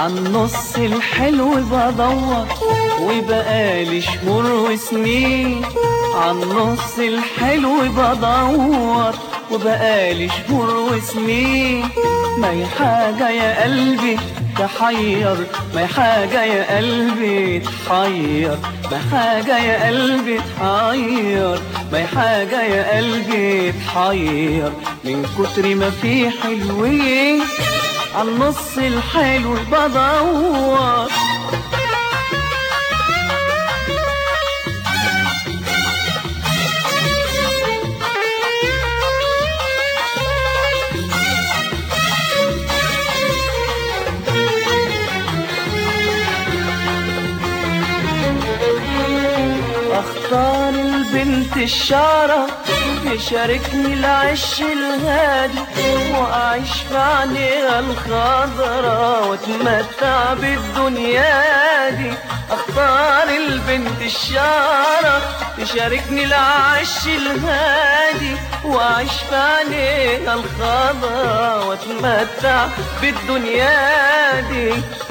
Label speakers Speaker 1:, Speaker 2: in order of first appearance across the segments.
Speaker 1: عالنص الحلو بدور وبقالي شهور وسنين، عالنص الحلو بدور وبقالي شهور وسنين. ما هي حاجة يا قلبي تحير، ما هي حاجة يا قلبي تحير، ما هي حاجة يا قلبي تحير، ما هي حاجة يا قلبي تحير. من كتر ما في حلوين عالنص الحلو بدور. اختار البنت الشارة تشاركني العش الهادي، واعيش في عينيها الخضرا واتمتع بالدنيا دي. اختار البنت الشارة تشاركني العش الهادي، واعيش في عينيها الخضرا واتمتع بالدنيا دي.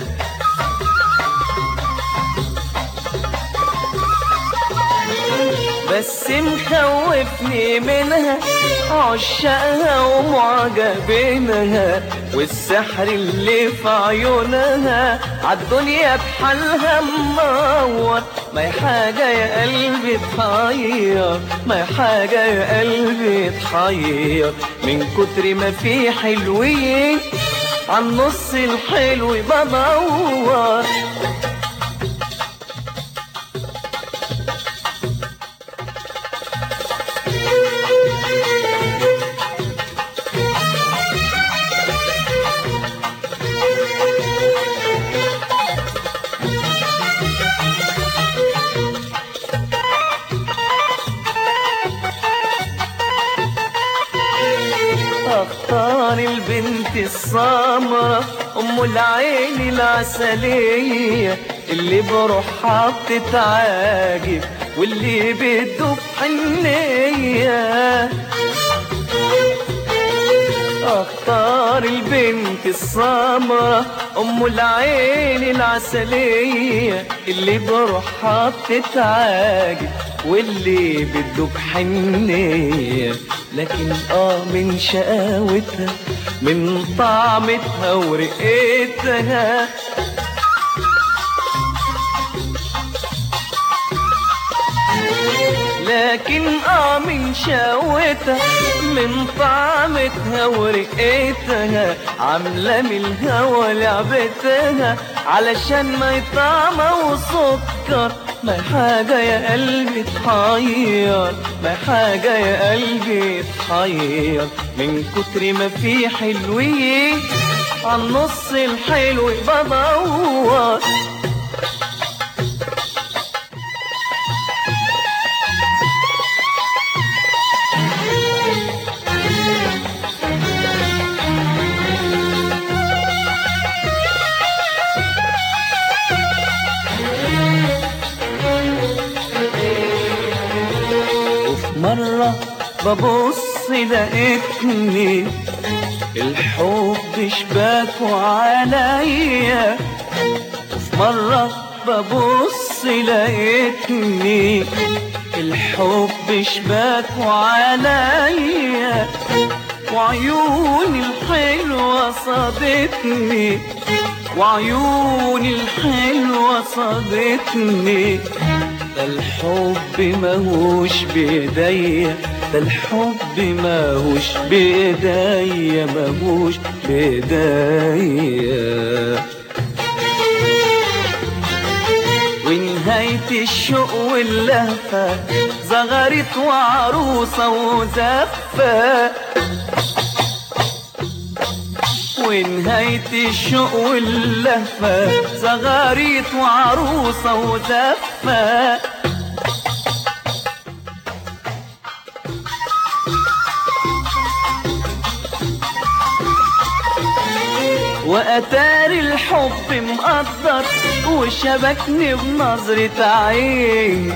Speaker 1: بس مخوفني منها عشاقها ومعجبينها، والسحر اللي في عيونها عالدنيا بحالها منور. ما هي حاجة يا قلبي تحير، ما هي حاجة يا قلبي تحير. من كتر ما في حلوين عالنص الحلو بدور. اختار البنت السمرة ام العين العسلية، اللي بروحها بتتعاجب واللي بتدوب حنية. اختار البنت السمرة ام العين العسلية، اللي بروحها بتتعاجب واللي بتدوب حنية. لكن من شقاوتها من طعمتها ورقتها، لكن من شقاوتها من طعمتها ورقتها، عاملة من الهوى لعبتها علشان ما يطعمها وسكر. ما هي حاجة يا قلبي تحير، ما هي حاجة يا قلبي تحير. من كتر ما في حلوين عالنص الحلو بدور. مرة ببص لقيتني الحب شباكه عليا، وفي مرة ببص لقيتني الحب شباكه عليا، وعيوني الحلوة صادتني، وعيوني الحلوة صادتني. ده الحب ماهوش بإيديا، ده الحب ماهوش بإيديا، ماهوش بإيديا. ونهاية الشوق واللهفة زغرت وعروسة وزفة، ونهاية الشوق واللهفة زغاريت وعروسة وزفة. وأتاري الحب مقدر وشبكني بنظرة عين،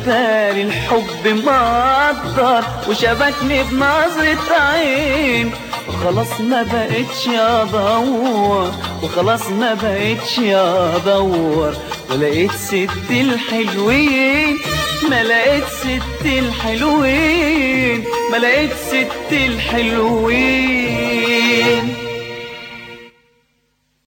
Speaker 1: وأتاري الحب مقدر وشبكني بنظرة عين. وخلاص ما بقتش ادور، وخلاص ما بقتش ادور، ولقيت ست الحلوين، ما لقيت ست الحلوين، ما لقيت ست الحلوين.